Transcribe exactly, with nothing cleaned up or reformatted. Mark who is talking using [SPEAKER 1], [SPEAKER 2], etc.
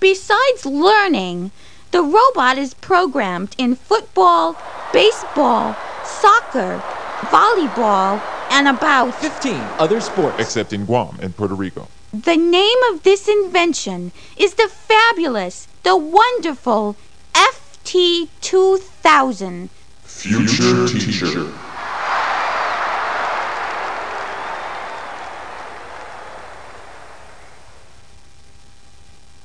[SPEAKER 1] Besides learning, the robot is programmed in football, baseball, soccer, volleyball, and about
[SPEAKER 2] fifteen other sports.
[SPEAKER 3] Except in Guam and Puerto Rico.
[SPEAKER 1] The name of this invention is the fabulous, the wonderful F T two thousand.
[SPEAKER 4] Future Teacher.